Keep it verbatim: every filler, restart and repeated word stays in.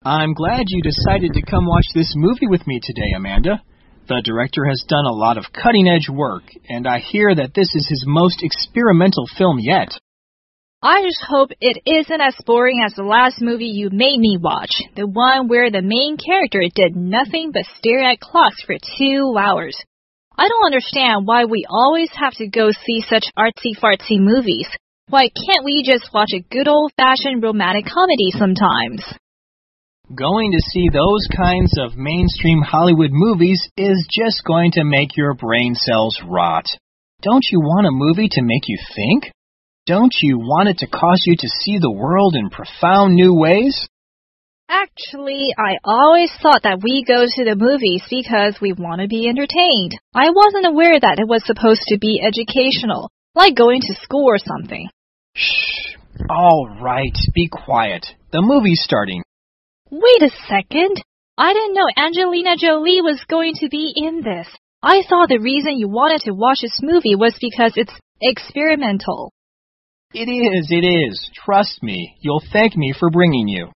I'm glad you decided to come watch this movie with me today, Amanda. The director has done a lot of cutting-edge work, and I hear that this is his most experimental film yet. I just hope it isn't as boring as the last movie you made me watch, the one where the main character did nothing but stare at clocks for two hours. I don't understand why we always have to go see such artsy-fartsy movies. Why can't we just watch a good old-fashioned romantic comedy sometimes? Going to see those kinds of mainstream Hollywood movies is just going to make your brain cells rot. Don't you want a movie to make you think? Don't you want it to cause you to see the world in profound new ways? Actually, I always thought that we go to the movies because we want to be entertained. I wasn't aware that it was supposed to be educational, like going to school or something. Shh. All right, be quiet. The movie's starting. Wait a second. I didn't know Angelina Jolie was going to be in this. I thought the reason you wanted to watch this movie was because it's experimental. It is, it is. Trust me. You'll thank me for bringing you.